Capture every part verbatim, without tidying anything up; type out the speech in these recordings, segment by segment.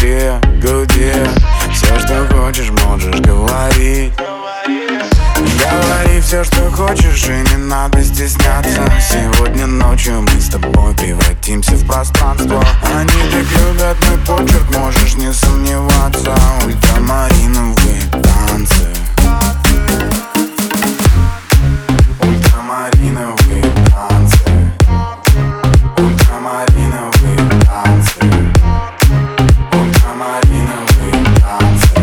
Внутри груди все, что хочешь, можешь говорить. Говори все, что хочешь, и не надо стесняться. Сегодня ночью мы с тобой превратимся в пространство. Они так любят мой почерк, можешь не сомневаться. Ультрамариновые танцы. Ультрамариновые танцы. Ультрамариновые танцы. Ультрамариновые танцы.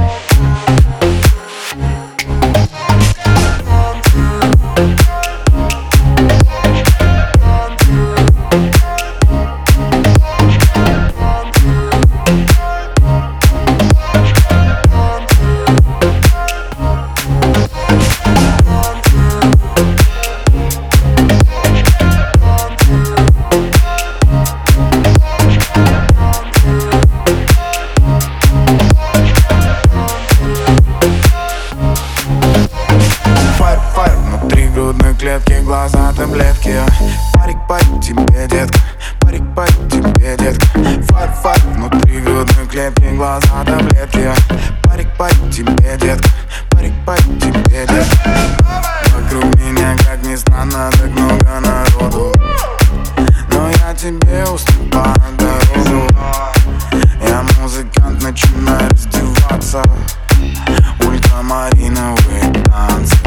Клетки, глаза, таблетки. Парик по тебе, детка. Парик по тебе, детка. Фар-фар внутри грудной клетки, глаза, таблетки. Парик по тебе, детка. Парик по тебе, детка. Вокруг меня, как ни странно, так много народу, но я тебе уступаю дорогу. Я музыкант, начинаю раздеваться. Ультрамариновые танцы.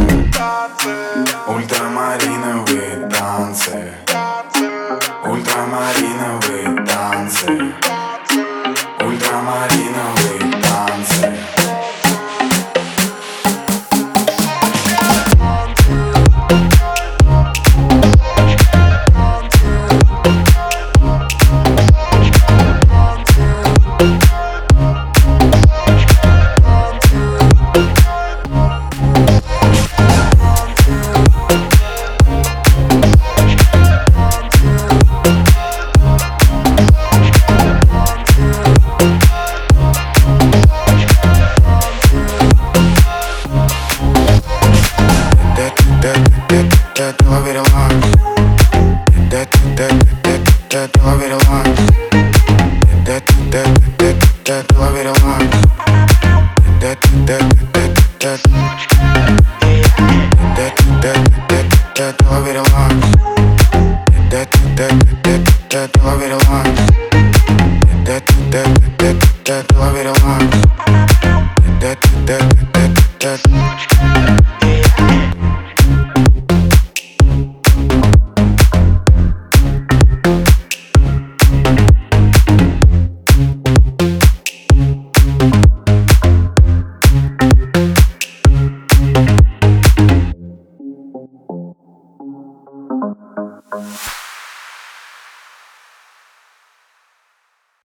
Ультрамариновые танцы. Ультрамариновые танцы. Ультрамариновые танцы. Тело релакс. Тело релакс. Тело релакс. Тело релакс. Тело релакс. Тело релакс.